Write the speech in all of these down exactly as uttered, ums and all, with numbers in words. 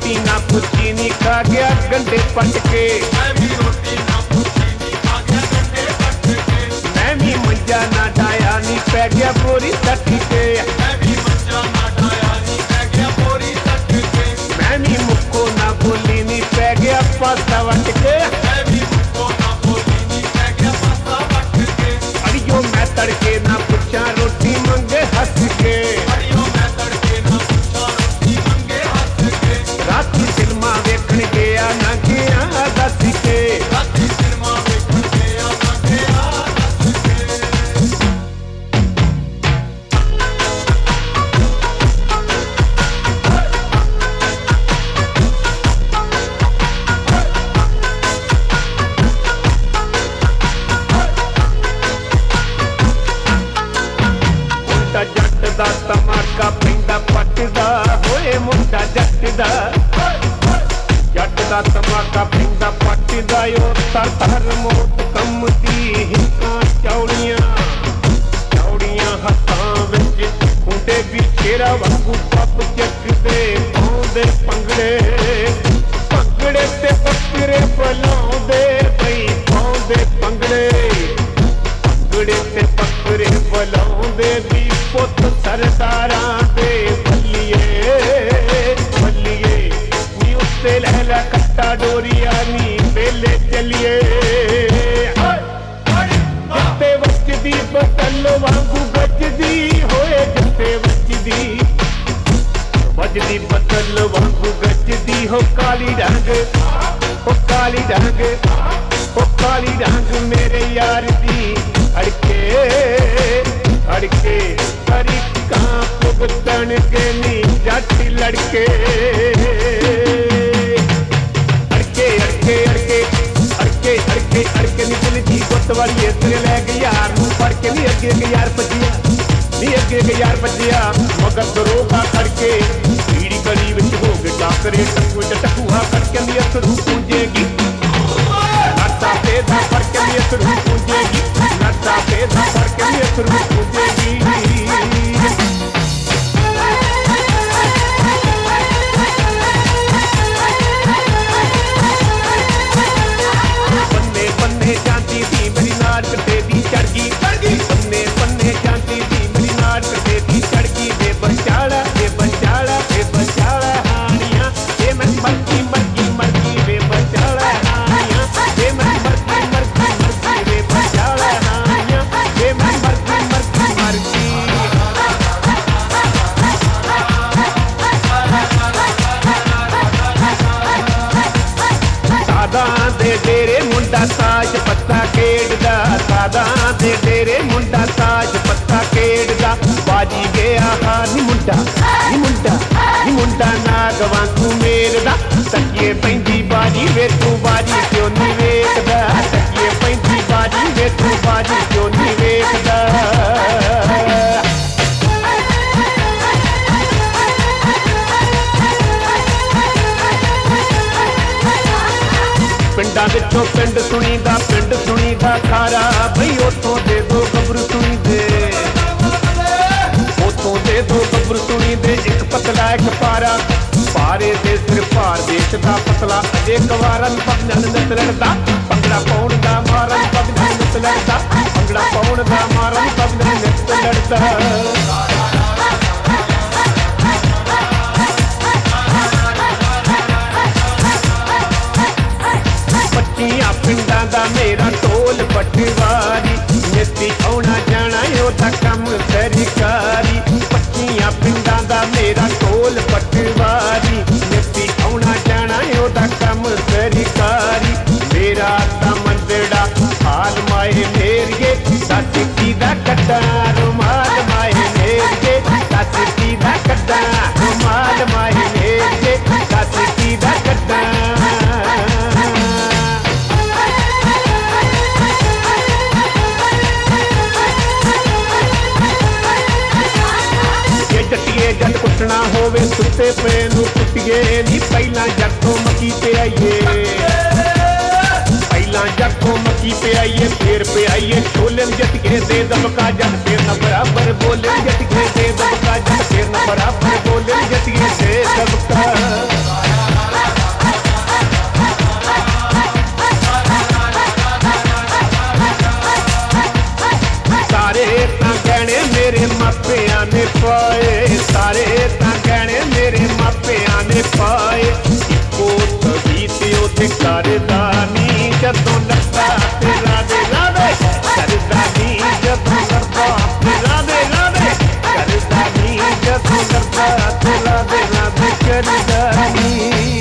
रोटी ना पुछी नी खा गया गंडे पट के, मैं भी रोटी ना पूछी नी खा गया गंडे पट के, मैं भी मंजा ना डाया नी पै गया बोरी सट के, मैं भी मंजा ना डाया नी पै गया बोरी सट के, मैं भी मुक्को ना बोली नी पै गया पासा वट के, मैं भी मुक्को ना बोली नी पै गया पासा वट के, अड़ियो मैं तड़के ना पुछा रोटी मंगे हंस के, अड़ियो मैं तड़के ना पूछा रोटी मंगे हंस के, राती फिल्मा वेखण गया ना गया दस के, राती सिनेमा वेखण गया ना गया दस के। मुंडा जट दा तमाका पैंदा पट दा होए मुंडा जट दा, जट दा तमाका पैंदा पट दा ओ तर तर मोट कम दी हिक्कां चौड़ियां, चौड़ियां हत्थां विच मुंडे भी शेरा वांगू पप चकदे पाउंदे भंगड़े, भंगड़े ते बकरे बलाउंदे बई पाउंदे भंगड़े, भंगड़े ते बकरे बलाउंदे दी पुत सरदारां दे बल्लिए बल्लिए नी उत्ते लहला कट्टा डोरिया नी मेले चलिए, जत्ते वजदी बतल वांगू गजदी होए, जत्ते वजदी वजदी बतल वांगू गजदी हो काली रंग, हो काली रंग, हो काली रंग मेरे यार दी अड़के अड़के तरीका भुगतन के नी जट लड़के, अड़के अड़के अड़के अड़के अड़के अड़के निकल जी गुत वाली तेरे लै गई यार नूं फड़ के नी अगे अगे यार भजिया, नी अगे अगे यार भजिया मगर दरोगा खड़के पीड़ी गली विच हो गए टाकरे टक्कू च टकूहा खड़के नी अथरू पूंजेगी, नट्टा ते दा फड़ के नी अथरू पूंजेगी, नट्टा ते दा फड़ के नी अथरू पूंजेगी। बन्ने बन्ने जाती थी मेरी नाड़ कटे दी चढ़गी, बन्ने बन्ने जाती थी मेरी नाड़ कटे दी चढ़गी, बे बचाड़ा बे बचाड़ा बे बचाड़ा हानियां बे मैं मरगी मरगी मरगी बे बचाड़ा हानियां बे मैं मरगी मरगी मरगी बे बचाड़ा हानियां बे मैं मरगी मरगी मरगी। सादां दे डेरे मुंडा ताज पत्ता खेड़दा, सादां दे डेरे मुंडा ताज पत्ता खेड़दा, बाजी गया हा नी मुंडा नी मुंडा नी मुंडा नाग वांगू मेरदा, तकिए पैंदी बाजी वे तू बाजी क्यों नी वेखदा, तकिए पैंदी बाजी वे तू बाजी क्यों नी वेखदा। पिंडां विचों पिंड सुणीदा पिंड सुणीदा खारा, बई उतों दे दो गबरू सुणी दे, उतों दे दो गबरू सुणी दे, एक पतला एक पारा, पारे दे सिर भार देशदा पतला अजे कवारन पगनन नत लड़दा, भंगड़ा पाउण दा मारन पगनन नत लड़दा, भंगड़ा पाउण दा मारन पगनन नत लड़दा। पच्चियां पिंडां दा मेरा ढोल पटवारी, नेती औना जाना ओदा कम सरकारी, पच्चियां पिंडां दा मेरा ढोल पटवारी, नेती औना जाना ओदा कम सरकारी, मेरा ता मंदड़ा हाल माए मेरिए सच की दा कड्डा रुमाल माए मेरिए, सच की दा कड्डा रुमाल माए मेरिए, सच की दा कड्डा। जट्टिए जट कुटना होवे सुते पे नू कुटिए नी, पहला जट्टों मकी पे आइए, पहला जट्टों मकी पे आइए, फिर पे आइए छोले जटके दे दबका जट फिर न बराबर बोले, जटके दे दबका जट फिर न बराबर बोले, जटके दे दबका। ਪਾਏ ਇੱਕੋ ਤਵੀਤ ਉਹਦੇ ਕਰਦਾ ਨੀ ਜਦੋਂ ਲੱਗਾ ਤੇ ਲਾਵੇ ਲਾਵੇ ਕਰਦਾ ਨੀ ਜਦੋਂ ਲੱਗਾ ਤੇ ਲਾਵੇ ਲਾਵੇ ਕਰਦਾ ਨੀ ਜਦੋਂ ਲੱਗਾ ਤੇ ਲਾਵੇ ਲਾਵੇ ਕਰਦਾ ਨੀ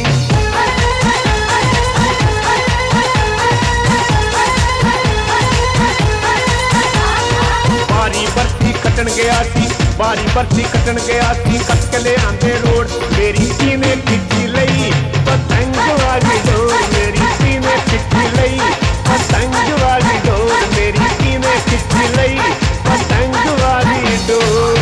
ਬਾਰੀ ਬਰਸੀ ਕੱਟਣ ਗਿਆ ਸੀ ਬਾਰੀ ਬਰਸੀ ਕੱਟਣ ਗਿਆ ਸੀ ਕੱਟ ਕੇ ਲਿਆਂਦੇ ਰੋਡ ਮੇਰੀ ਸੀਨੇ ਖਿੱਚੀ ਲਈ ਪਤੰਗ ਵਾਲੀ ਡੋਰ ਮੇਰੀ ਸੀਨੇ ਖਿੱਚੀ ਲਈ ਪਤੰਗ ਵਾਲੀ ਡੋਰ ਮੇਰੀ ਸੀਨੇ ਖਿੱਚੀ ਲਈ ਪਤੰਗ ਵਾਲੀ ਡੋਰ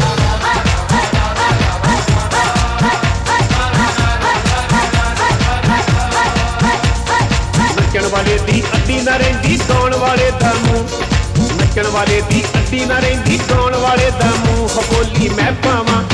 ਨੱਚਣ ਵਾਲੇ ਦੀ ਅੱਡੀ ਨਾ ਰਹਿੰਦੀ ਗਾਉਣ ਵਾਲੇ ਦਾ ਮੂੰਹ ਨੱਚਣ ਵਾਲੇ ਦੀ ਅੱਡੀ ਨਾ ਰਹਿੰਦੀ ਗਾਉਣ ਵਾਲੇ ਦਾ ਮੂੰਹ ਬੋਲੀ ਮੈਂ ਪਾਵਾਂ